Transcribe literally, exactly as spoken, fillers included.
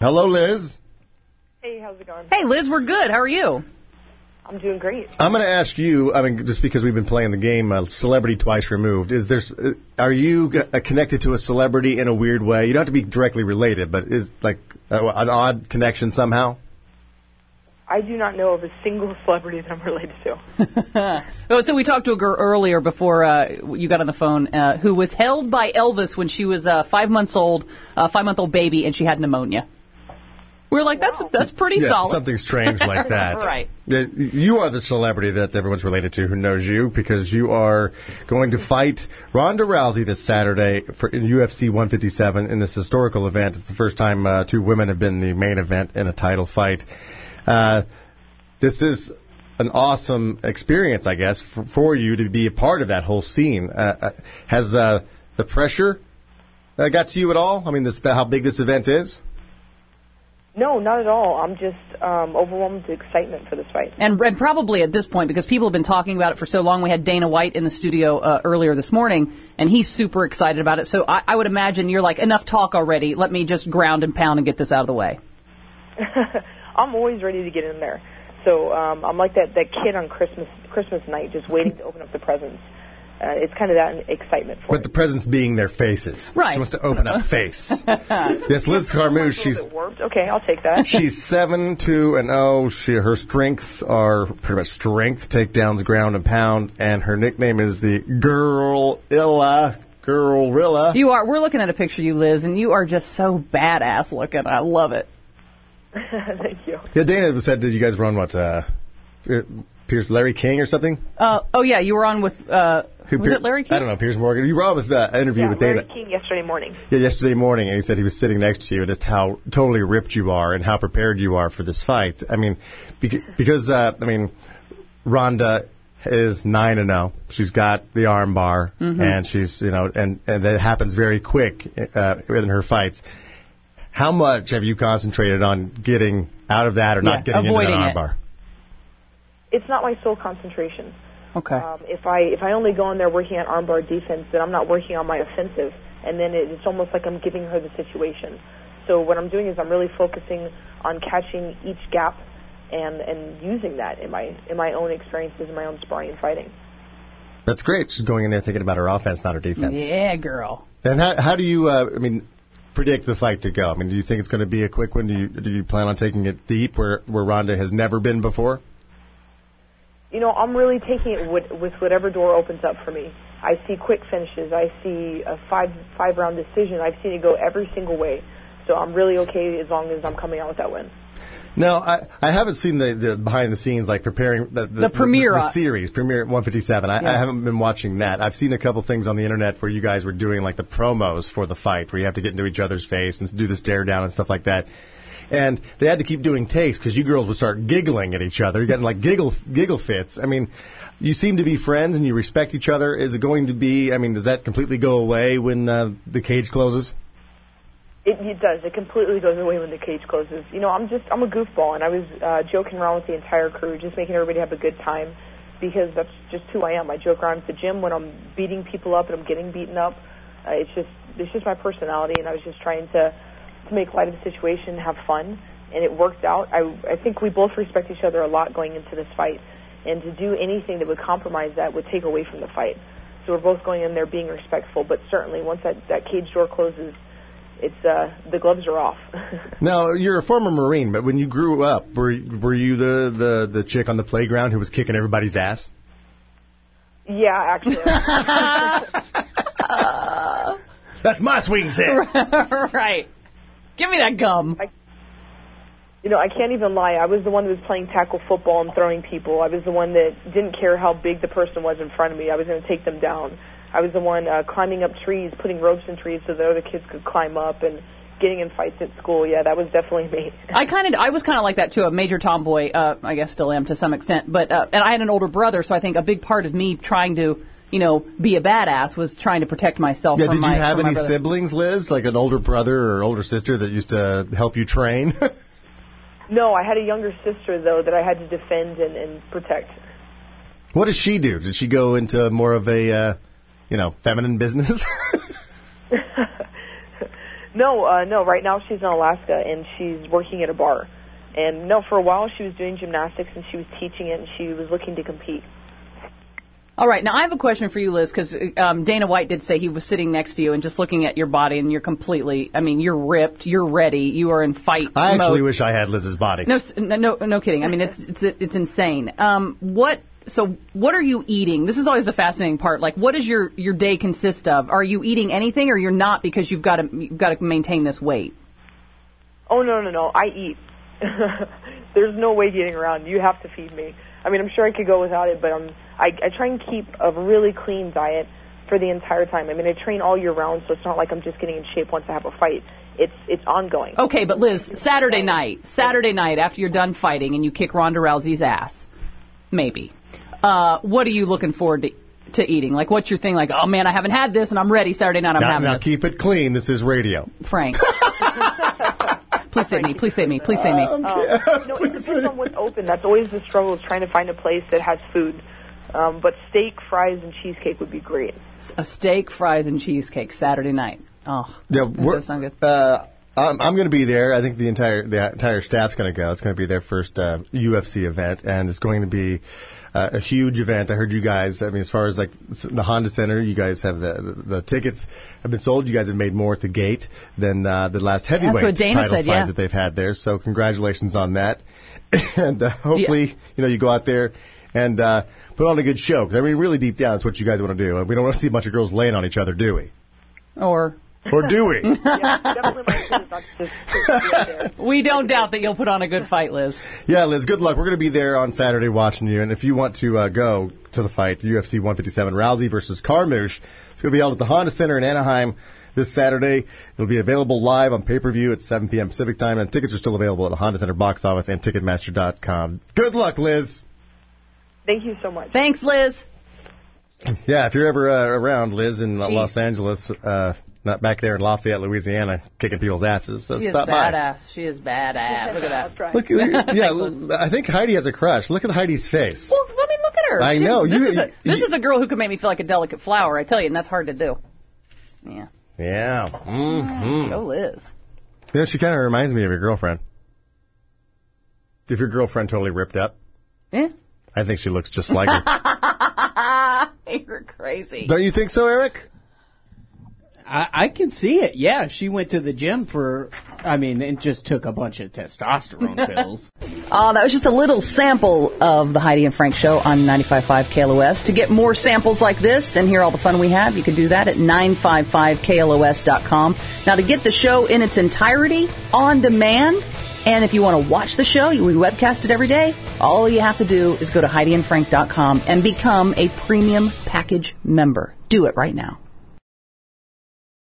Hello, Liz. Hey, how's it going? Hey, Liz, we're good. How are you? I'm doing great. I'm going to ask you, I mean, just because we've been playing the game, uh, Celebrity Twice Removed, is there, uh, are you g- uh, connected to a celebrity in a weird way? You don't have to be directly related, but is like uh, an odd connection somehow? I do not know of a single celebrity that I'm related to. Oh, so we talked to a girl earlier before uh, you got on the phone uh, who was held by Elvis when she was uh, five months old, a five-month-old baby, and she had pneumonia. We were like, that's Wow. that's pretty Yeah, solid. something strange like that. Right. Yeah, you are the celebrity that everyone's related to who knows you because you are going to fight Ronda Rousey this Saturday for in U F C one fifty-seven in this historical event. It's the first time uh, two women have been the main event in a title fight. Uh, this is an awesome experience, I guess, for, for you to be a part of that whole scene. Uh, uh, has uh, the pressure uh, got to you at all? I mean, this, how big this event is? No, not at all. I'm just um, overwhelmed with excitement for this fight. And, and probably at this point, because people have been talking about it for so long, we had Dana White in the studio uh, earlier this morning, and he's super excited about it. So I, I would imagine you're like, enough talk already. Let me just ground and pound and get this out of the way. I'm always ready to get in there. So um, I'm like that, that kid on Christmas Christmas night, just waiting to open up the presents. Uh, it's kind of that excitement for But me. the presents being their faces. Right. She wants to open up face. Yes, Liz Carmouche, she's It warped. Okay, I'll take that. she's seven, two, and oh. She her strengths are pretty much strength, takedowns, ground and pound, and her nickname is the Girl Illa, Girl-rilla. You are. We're looking at a picture of you, Liz, and you are just so badass looking. I love it. Thank you. Yeah, Dana said that you guys were on what, uh, Pierce Larry King or something? Uh, oh, yeah, you were on with, uh, Who, was Pier- it Larry King? I don't know, Piers Morgan. You were on with uh, an interview Yeah, with Larry Dana. King yesterday morning. Yeah, yesterday morning, and he said he was sitting next to you, and just how totally ripped you are and how prepared you are for this fight. I mean, beca- because, uh, I mean, Ronda is nine and oh. She's got the arm bar, Mm-hmm. and she's, you know, and, and that happens very quick uh, in her fights. How much have you concentrated on getting out of that or not Yeah, getting into that avoiding arm it. bar? It's not my sole concentration. Okay. Um, if I if I only go in there working on armbar defense, then I'm not working on my offensive, and then it, it's almost like I'm giving her the situation. So what I'm doing is I'm really focusing on catching each gap and and using that in my in my own experiences, in my own sparring and fighting. That's great. She's going in there thinking about her offense, not her defense. Yeah, girl. And how, how do you, uh, I mean, predict the fight to go? I mean, do you think it's going to be a quick one? Do you do you plan on taking it deep where where Ronda has never been before? You know, I'm really taking it with, with whatever door opens up for me. I see quick finishes. I see a five five round decision. I've seen it go every single way. So I'm really okay as long as I'm coming out with that win. No, I, I haven't seen the, the behind the scenes, like preparing the, the, The premiere. the, the series, Premiere one fifty-seven. I, I haven't been watching that. I've seen a couple things on the internet where you guys were doing like the promos for the fight, where you have to get into each other's face and do the stare down and stuff like that. And they had to keep doing takes because you girls would start giggling at each other, getting like giggle giggle fits. I mean, you seem to be friends and you respect each other. Is it going to be? I mean, does that completely go away when uh, the cage closes? It, it does. It completely goes away when the cage closes. You know, I'm just, I'm a goofball, and I was uh, joking around with the entire crew, just making everybody have a good time, because that's just who I am. I joke around at the gym when I'm beating people up and I'm getting beaten up. Uh, it's just, it's just my personality, and I was just trying to, to make light of the situation, have fun, and it worked out. I, I think we both respect each other a lot going into this fight, and to do anything that would compromise that would take away from the fight. So we're both going in there being respectful, but certainly once that, that cage door closes, it's uh, the gloves are off. Now, you're a former Marine, but when you grew up, were were you the, the, the chick on the playground who was kicking everybody's ass? Yeah, actually. That's my swing set. Right. Give me that gum. I, you know, I can't even lie. I was the one that was playing tackle football and throwing people. I was the one that didn't care how big the person was in front of me. I was going to take them down. I was the one uh, climbing up trees, putting ropes in trees so the other kids could climb up, and getting in fights at school. Yeah, that was definitely me. I kind of, I was kind of like that too, a major tomboy. Uh, I guess still am to some extent, but uh, and I had an older brother, so I think a big part of me trying to, you know, be a badass was trying to protect myself. Yeah, from did you my, have from my any brother. siblings, Liz? Like an older brother or older sister that used to help you train? No, I had a younger sister, though, that I had to defend and, and protect. What does she do? Did she go into more of a, uh, you know, feminine business? No, uh, no. Right now she's in Alaska and she's working at a bar. And no, for a while she was doing gymnastics and she was teaching it and she was looking to compete. All right. Now, I have a question for you, Liz, because um, Dana White did say he was sitting next to you and just looking at your body, and you're completely, I mean, you're ripped, you're ready, you are in fight I actually mode. wish I had Liz's body. No, no, no kidding. I mean, it's it's it's insane. Um, what? So, what are you eating? This is always the fascinating part. Like, what does your, your day consist of? Are you eating anything, or you're not because you've got to you've got to maintain this weight? Oh no, no, no! I eat. There's no way getting around. You have to feed me. I mean, I'm sure I could go without it, but I'm, I, I try and keep a really clean diet for the entire time. I mean, I train all year round, so it's not like I'm just getting in shape once I have a fight. It's it's ongoing. Okay, but Liz, Saturday night, Saturday night after you're done fighting and you kick Ronda Rousey's ass, maybe. Uh, what are you looking forward to, to eating? Like, what's your thing? Like, oh man, I haven't had this, and I'm ready. Saturday night, I'm now, having now this. keep it clean. This is radio. Frank. Please save me. Please save me. Please save me. Um, no, it depends on what's open. That's always the struggle, is trying to find a place that has food. Um, but steak, fries, and cheesecake would be great. A steak, fries, and cheesecake Saturday night. Oh, Yeah, that we're, does sound good. Uh, I'm, I'm going to be there. I think the entire the entire staff's going to go. It's going to be their first uh, U F C event, and it's going to be uh, a huge event. I heard you guys. I mean, as far as like the Honda Center, you guys have the the, the tickets have been sold. You guys have made more at the gate than uh, the last heavyweight That's what Dana title said, fight yeah. that they've had there. So congratulations on that, and uh, hopefully Yeah. you know you go out there and uh, put on a good show. Because I mean, really deep down, it's what you guys want to do. We don't want to see a bunch of girls laying on each other, do we? Or Or do we? Yeah, definitely my food is not just just right there. we don't doubt that you'll put on a good fight, Liz. Yeah, Liz, good luck. We're going to be there on Saturday watching you. And if you want to uh, go to the fight, U F C one fifty-seven, Rousey versus Carmouche, it's going to be held at the Honda Center in Anaheim this Saturday. It'll be available live on pay-per-view at seven p.m. Pacific time, and tickets are still available at the Honda Center box office and Ticketmaster dot com. Good luck, Liz. Thank you so much. Thanks, Liz. Yeah, if you're ever uh, around, Liz, in uh, She- Los Angeles, uh, not back there in Lafayette, Louisiana, kicking people's asses, so She is stop by. badass. She is badass. Look at that. That's right. Look, yeah, l- I think Heidi has a crush. Look at Heidi's face. Well, I mean, look at her. I She- know. This, You- is, a, this you- is a girl who can make me feel like a delicate flower, I tell you, and that's hard to do. Yeah. Yeah. Mm-hmm. Go Liz. You know, she kind of reminds me of your girlfriend. If your girlfriend totally ripped up, Yeah. I think she looks just like her. You're crazy. Don't you think so, Eric? I, I can see it. Yeah, she went to the gym for, I mean, and just took a bunch of testosterone pills. Uh, that was just a little sample of the Heidi and Frank Show on ninety-five point five K L O S. To get more samples like this and hear all the fun we have, you can do that at nine five five K L O S dot com. Now, to get the show in its entirety, on demand, and if you want to watch the show, we webcast it every day, all you have to do is go to Heidi and Frank dot com and become a premium package member. Do it right now.